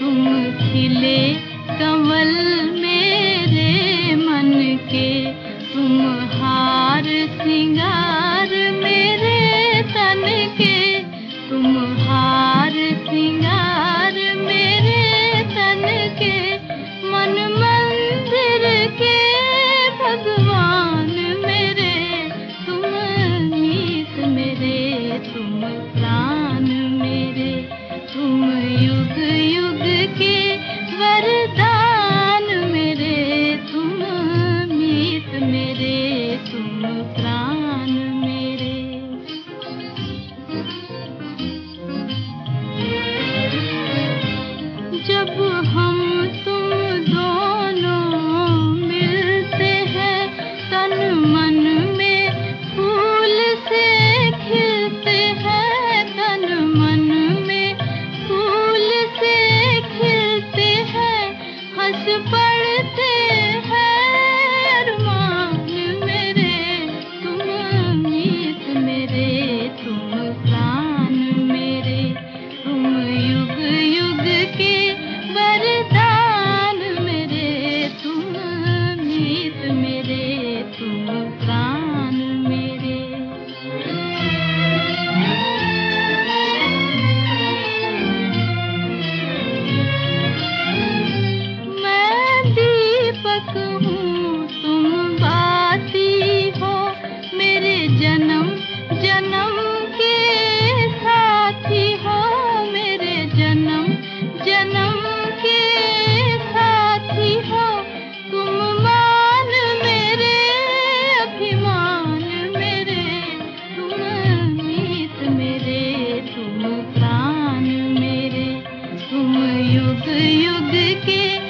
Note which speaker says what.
Speaker 1: तुम खिले कमल मेरे मन के, तुम हार सिंगार मेरे तन के, तुम हार सिंगार मेरे तन के। मन मंदिर के भगवान मेरे, तुम मीत मेरे, तुम प्राण मेरे, तुम युग युग के वरदान मेरे, तुम मीत मेरे, तुम प्राण मेरे। जब हम तुम दोनों मिलते हैं, तन मन में फूल से खिलते हैं, तन मन में फूल से खिलते हैं। हंस पड़ते हैं अरमान मेरे, तुम मीत मेरे, तुम प्राण मेरे, तुम युग युग के वरदान मेरे, तुम मीत मेरे, तुम प्राण मेरे। मैं दीपक हूँ तुम बाती हो, मेरे जन्म जन्म के साथी हो, मेरे जन्म जन्म के साथी हो। तुम मान मेरे अभिमान मेरे, तुम मीत मेरे, तुम प्राण मेरे, तुम युग युग के